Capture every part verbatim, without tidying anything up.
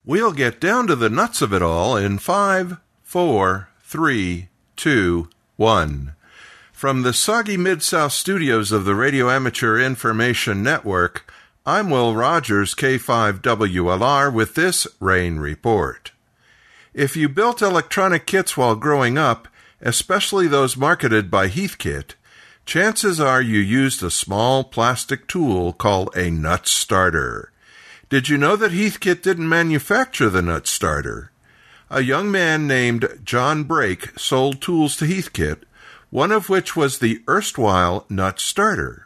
We'll get down to the nuts of it all in five, four, three, two, one. From the soggy Mid-South studios of the Radio Amateur Information Network, I'm Will Rogers, K five W L R, with this Rain Report. If you built electronic kits while growing up, especially those marketed by Heathkit, chances are you used a small plastic tool called a nut starter. Did you know that Heathkit didn't manufacture the nut starter? A young man named John Brake sold tools to Heathkit, one of which was the erstwhile nut starter.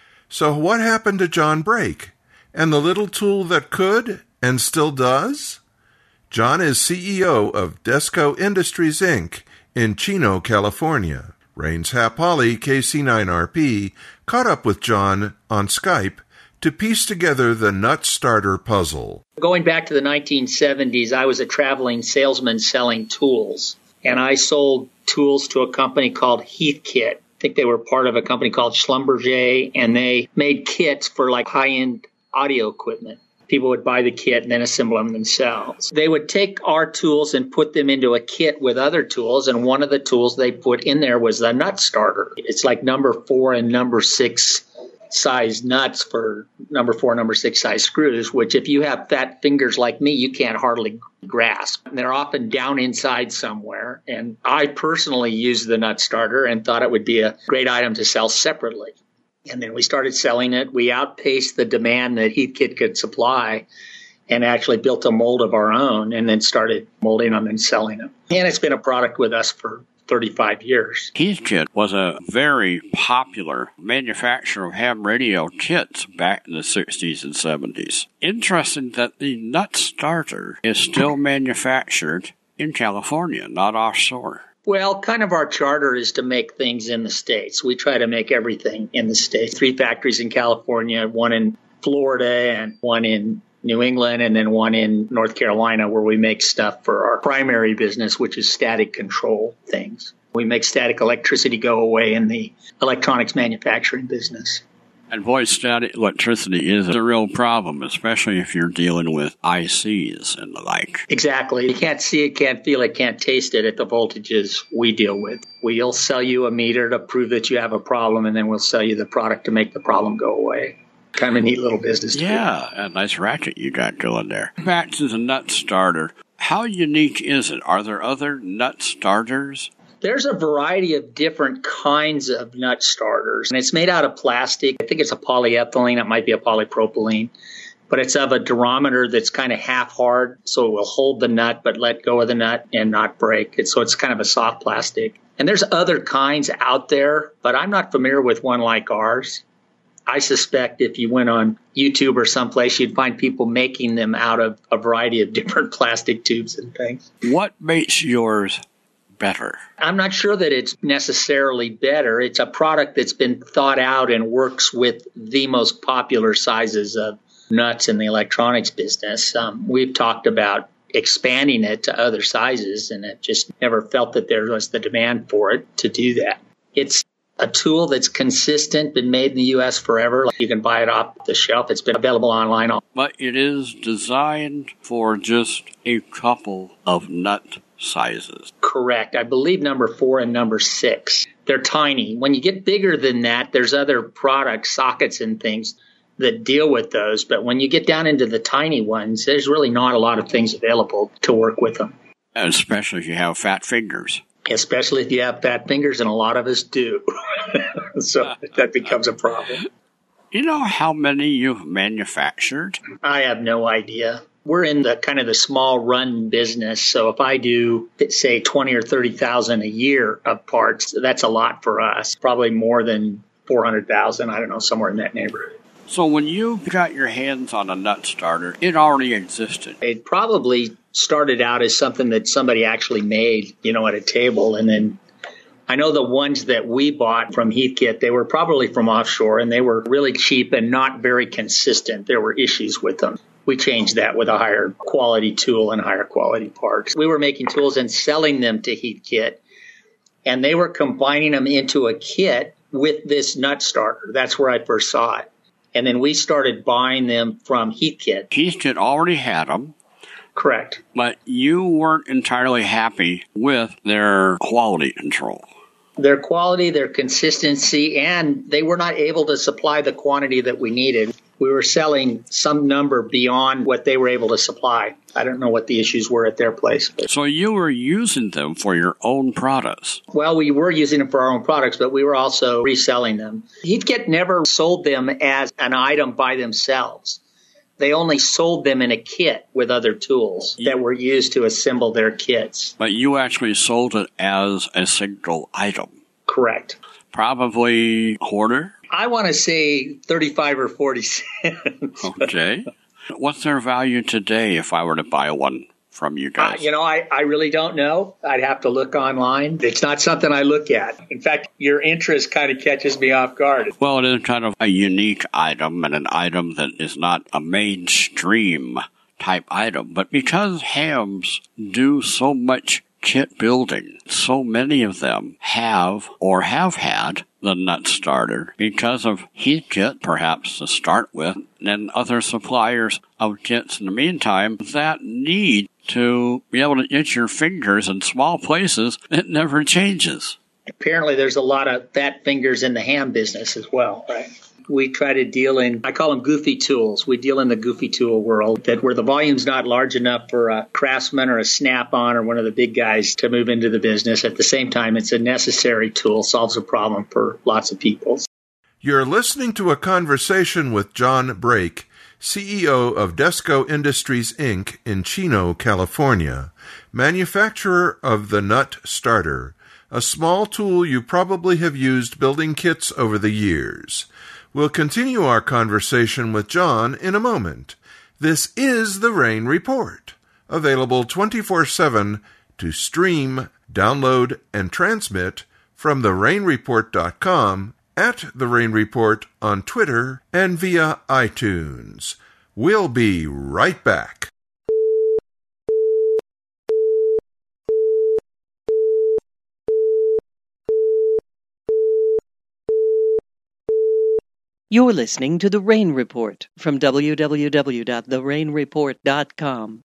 So what happened to John Brake, and the little tool that could and still does? John is C E O of Desco Industries, Incorporated in Chino, California. Rains Hap Holly, K C nine R P, caught up with John on Skype to piece together the nut starter puzzle. Going back to the nineteen seventies, I was a traveling salesman selling tools, and I sold tools to a company called Heathkit. I think they were part of a company called Schlumberger, and they made kits for like high-end audio equipment. People would buy the kit and then assemble them themselves. They would take our tools and put them into a kit with other tools, and one of the tools they put in there was the nut starter. It's like number four and number six size nuts for number four, number six size screws, which if you have fat fingers like me, you can't hardly grasp. And they're often down inside somewhere. And I personally used the nut starter and thought it would be a great item to sell separately. And then we started selling it. We outpaced the demand that Heathkit could supply and actually built a mold of our own and then started molding them and selling them. And it's been a product with us for thirty-five years. Heathkit was a very popular manufacturer of ham radio kits back in the sixties and seventies. Interesting that the nut starter is still manufactured in California, not offshore. Well, kind of our charter is to make things in the States. We try to make everything in the States. Three factories in California, one in Florida and one in New England, and then one in North Carolina where we make stuff for our primary business, which is static control things. We make static electricity go away in the electronics manufacturing business. And boy, static electricity is a real problem, especially if you're dealing with I Cs and the like. Exactly. You can't see it, can't feel it, can't taste it at the voltages we deal with. We'll sell you a meter to prove that you have a problem, and then we'll sell you the product to make the problem go away. Kind of a neat little business. Yeah, a nice racket you got going there. Back to the nut starter. How unique is it? Are there other nut starters? There's a variety of different kinds of nut starters, and it's made out of plastic. I think it's a polyethylene. It might be a polypropylene, but it's of a durometer that's kind of half hard, so it will hold the nut but let go of the nut and not break it. So it's kind of a soft plastic. And there's other kinds out there, but I'm not familiar with one like ours. I suspect if you went on YouTube or someplace, you'd find people making them out of a variety of different plastic tubes and things. What makes yours better? I'm not sure that it's necessarily better. It's a product that's been thought out and works with the most popular sizes of nuts in the electronics business. Um, we've talked about expanding it to other sizes, and it just never felt that there was the demand for it to do that. It's a tool that's consistent, been made in the U S forever. Like you can buy it off the shelf. It's been available online. But it is designed for just a couple of nut sizes. Correct. I believe number four and number six. They're tiny. When you get bigger than that, there's other products, sockets and things that deal with those. But when you get down into the tiny ones, there's really not a lot of things available to work with them. Especially if you have fat fingers. Especially if you have fat fingers, and a lot of us do. So that becomes a problem. You know how many you've manufactured? I have no idea. We're in the kind of the small run business. So if I do, say, twenty or thirty thousand a year of parts, that's a lot for us. Probably more than four hundred thousand. I don't know, somewhere in that neighborhood. So when you got your hands on a nut starter, it already existed. It probably started out as something that somebody actually made, you know, at a table. And then I know the ones that we bought from Heathkit, they were probably from offshore, and they were really cheap and not very consistent. There were issues with them. We changed that with a higher quality tool and higher quality parts. We were making tools and selling them to Heathkit, and they were combining them into a kit with this nut starter. That's where I first saw it. And then we started buying them from Heathkit. Heathkit already had them. Correct. But you weren't entirely happy with their quality control. Their quality, their consistency, and they were not able to supply the quantity that we needed. We were selling some number beyond what they were able to supply. I don't know what the issues were at their place. So you were using them for your own products? Well, we were using them for our own products, but we were also reselling them. Heathkit never sold them as an item by themselves. They only sold them in a kit with other tools that were used to assemble their kits. But you actually sold it as a single item? Correct. Probably quarter? I want to say thirty-five or forty cents. Okay. What's their value today if I were to buy one from you guys? Uh, you know, I, I really don't know. I'd have to look online. It's not something I look at. In fact, your interest kind of catches me off guard. Well, it is kind of a unique item and an item that is not a mainstream type item. But because hams do so much kit building, so many of them have or have had the nut starter because of Heathkit, perhaps to start with, and other suppliers of kits in the meantime that need to be able to get your fingers in small places. It never changes. Apparently there's a lot of fat fingers in the ham business as well, right? We try to deal in, I call them goofy tools. We deal in the goofy tool world, that where the volume's not large enough for a Craftsman or a Snap-on or one of the big guys to move into the business. At the same time, it's a necessary tool, solves a problem for lots of people. You're listening to a conversation with John Brake, C E O of Desco Industries, Incorporated in Chino, California, manufacturer of the Nut Starter, a small tool you probably have used building kits over the years. We'll continue our conversation with John in a moment. This is the Rain Report, available twenty-four seven to stream, download, and transmit from the rain report dot com, at The Rain Report on Twitter, and via iTunes. We'll be right back. You're listening to The Rain Report from w w w dot the rain report dot com.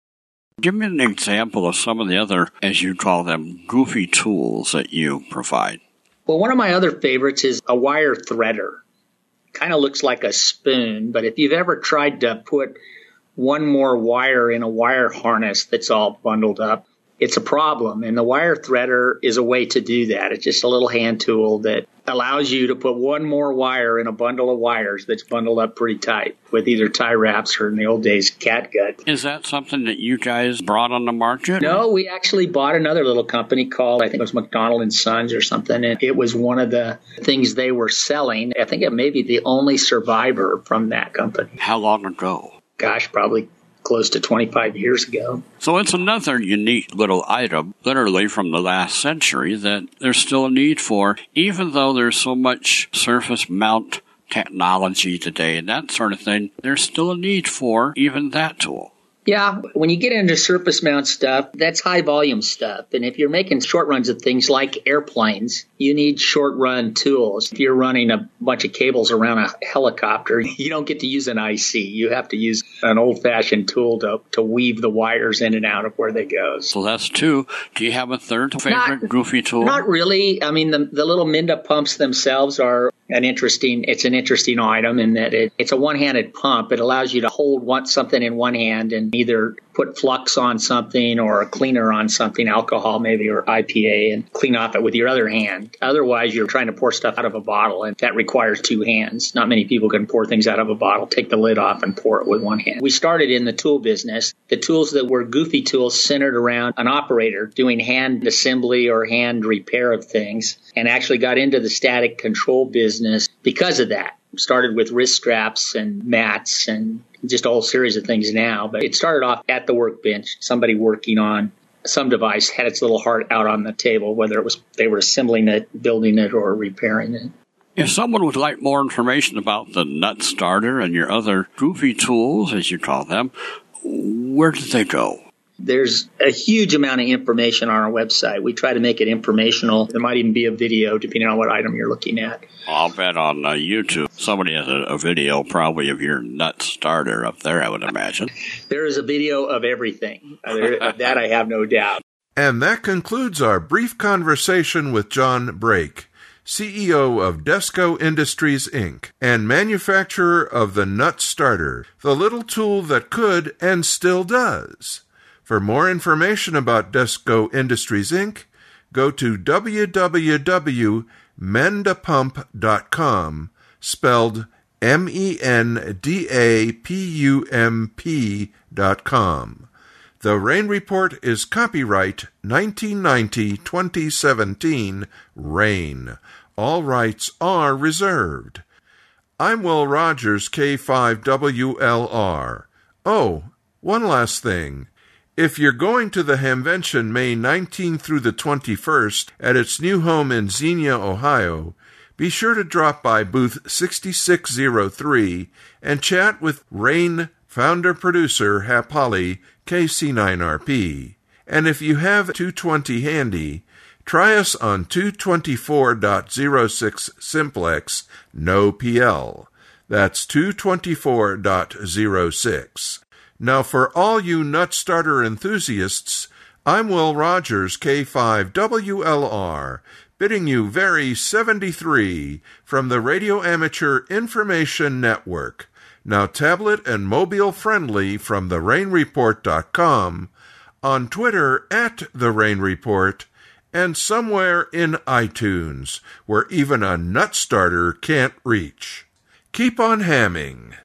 Give me an example of some of the other, as you call them, goofy tools that you provide. Well, one of my other favorites is a wire threader. Kind of looks like a spoon, but if you've ever tried to put one more wire in a wire harness that's all bundled up, it's a problem. And the wire threader is a way to do that. It's just a little hand tool that allows you to put one more wire in a bundle of wires that's bundled up pretty tight with either tie wraps or, in the old days, catgut. Is that something that you guys brought on the market? No, we actually bought another little company called, I think it was McDonald and Sons or something. And it was one of the things they were selling. I think it may be the only survivor from that company. How long ago? Gosh, probably close to twenty-five years ago. So it's another unique little item, literally from the last century, that there's still a need for, even though there's so much surface mount technology today and that sort of thing, there's still a need for even that tool. Yeah, when you get into surface mount stuff, that's high volume stuff. And if you're making short runs of things like airplanes, you need short run tools. If you're running a bunch of cables around a helicopter, you don't get to use an I C. You have to use an old fashioned tool to, to weave the wires in and out of where they go. So that's two. Do you have a third favorite not, goofy tool? Not really. I mean, the, the little Minda pumps themselves are an interesting, it's an interesting item in that it, it's a one-handed pump. It allows you to hold one, something in one hand and either put flux on something or a cleaner on something, alcohol maybe or I P A, and clean off it with your other hand. Otherwise, you're trying to pour stuff out of a bottle, and that requires two hands. Not many people can pour things out of a bottle, take the lid off, and pour it with one hand. We started in the tool business. The tools that were goofy tools centered around an operator doing hand assembly or hand repair of things, and actually got into the static control business because of that. Started with wrist straps and mats and just a whole series of things now. But it started off at the workbench, somebody working on some device had its little heart out on the table, whether it was they were assembling it, building it, or repairing it. If someone would like more information about the Nut Starter and your other goofy tools, as you call them, where do they go? There's a huge amount of information on our website. We try to make it informational. There might even be a video, depending on what item you're looking at. I'll bet on uh, YouTube somebody has a, a video probably of your nut starter up there, I would imagine. There is a video of everything. Uh, there, that I have no doubt. And that concludes our brief conversation with John Brake, C E O of Desco Industries, Incorporated, and manufacturer of the Nut Starter, the little tool that could and still does. For more information about Desco Industries, Incorporated, go to w w w dot mendapump dot com, spelled M E N D A P U M P dot com. The Rain Report is copyright nineteen ninety to twenty seventeen, Rain. All rights are reserved. I'm Will Rogers, K five W L R. Oh, one last thing. If you're going to the Hamvention May nineteenth through the twenty-first at its new home in Xenia, Ohio, be sure to drop by booth sixty-six oh three and chat with Rain founder-producer Hap Holly, K C nine R P. And if you have two twenty handy, try us on two twenty-four point oh six Simplex, no P L. That's two twenty-four point oh six. Now, for all you nut starter enthusiasts, I'm Will Rogers, K five W L R, bidding you very seventy-three from the Radio Amateur Information Network, now tablet and mobile friendly from the rain report dot com, on Twitter at The Rain Report, and somewhere in iTunes, where even a nut starter can't reach. Keep on hamming.